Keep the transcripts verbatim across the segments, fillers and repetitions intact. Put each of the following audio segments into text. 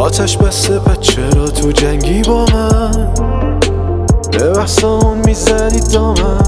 آتش بسته پس چرا تو جنگی با من؟ به بحثمون میزنی دامن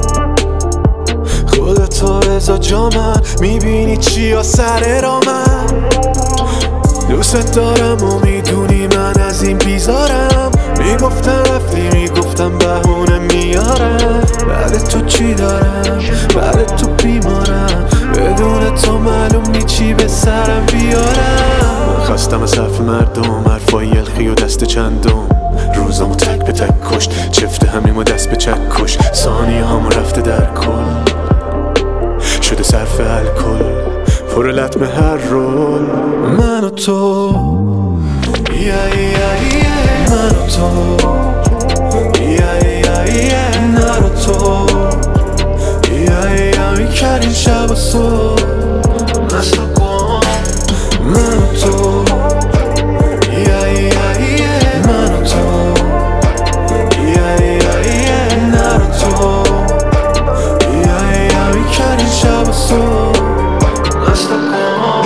خودتو بزا جا من میبینی چی ها سر را من دوست دارم و میدونی من از این بیزارم میگفتم رفتی میگفتم بهونه میارم بعد تو چی دارم بعد تو بیمارم بدون تو معلوم نی چی به سرم بیارم من خستم از حرف مردم حرفای یلخی و دست چندم روزامو تک به تک کشت چفت همیم و دست به چک کش ثانیه همو رفته در کل شده صرف الکل پر لطمه هر رول من و تو yeah, yeah, yeah. من و تو yeah, yeah, yeah. من و تو yeah, yeah. میکردیم شب و صبح مست و گم من و تو yeah, yeah, yeah. من و تو yeah, yeah, yeah. من و تو yeah, yeah. میکردیم شب و صبح مست و گم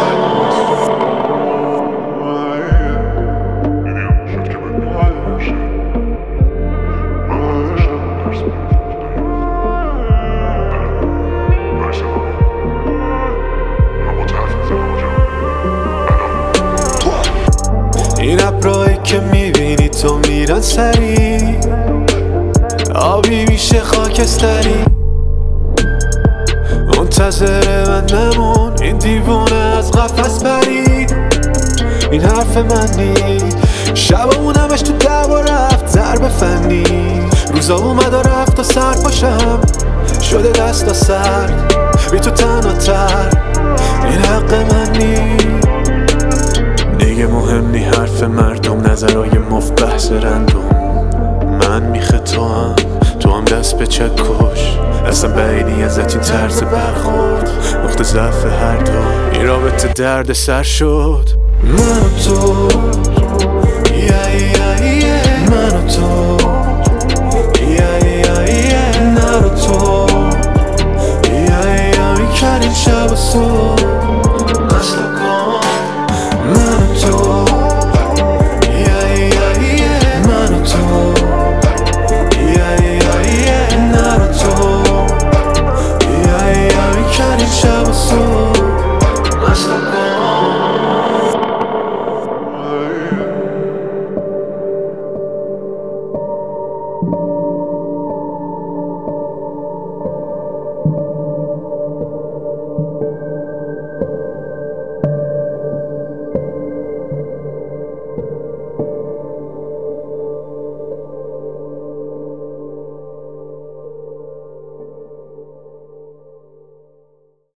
این ابرایی که میبینی تو میرن سری آبی میشه خاکستری منتظر من نمون این دیوونه از قفس پرید این حرف من نید شبمون همش تو دعوا رفت ضرب فنی روزا اومد و رفت و سر پاشم شده دستا سرد بی تو تنها تر این حق من نید دیگه مهم نی حرف مردم نظرهای مفت بحث رندوم من میخه تو هم تو هم دست به چک کش اصلا بعیدی ازت این طرز برخورد نقطه ضعف هر دو این رابطه درد سر شد من و تو yeah, yeah, yeah. من و تو yeah, yeah, yeah. من و تو yeah, yeah. میکردیم شب و صبح مست و گم من و تو yeah, yeah, yeah. من و تو yeah, yeah, yeah. من و تو yeah, yeah. میکردیم شب و صبح مست و گم Thank you.